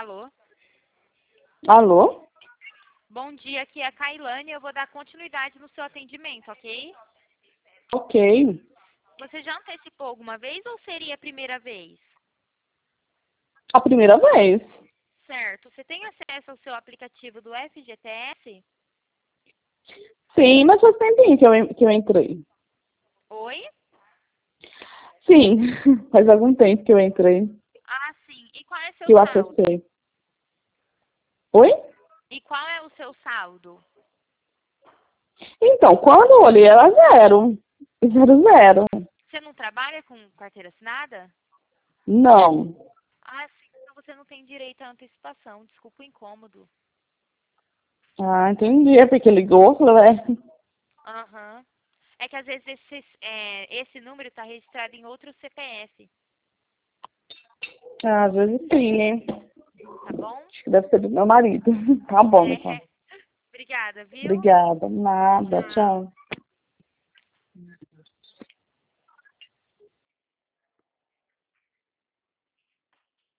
Alô? Alô? Bom dia, aqui é a Kailane. Eu vou dar continuidade no seu atendimento, ok? Ok. Você já antecipou alguma vez ou seria a primeira vez? A primeira vez. Certo. Você tem acesso ao seu aplicativo do FGTS? Sim, mas faz tempinho que eu entrei. Oi? Sim, faz algum tempo que eu entrei, Ah, sim. E qual é seu que eu saldo? acessei. Oi? E qual é o seu saldo? Então, quando eu olhei, era zero. Zero, zero. Você não trabalha com carteira assinada? Não. Ah, sim. Então você não tem direito à antecipação. Desculpa o incômodo. Ah, entendi. É porque ligou, falei, Aham. É que às vezes esse número está registrado em outro CPF, às vezes sim, hein? tá bom? Acho que deve ser do meu marido. Tá bom, então. É. Obrigada, viu? Obrigada. Nada. Tchau. Tchau.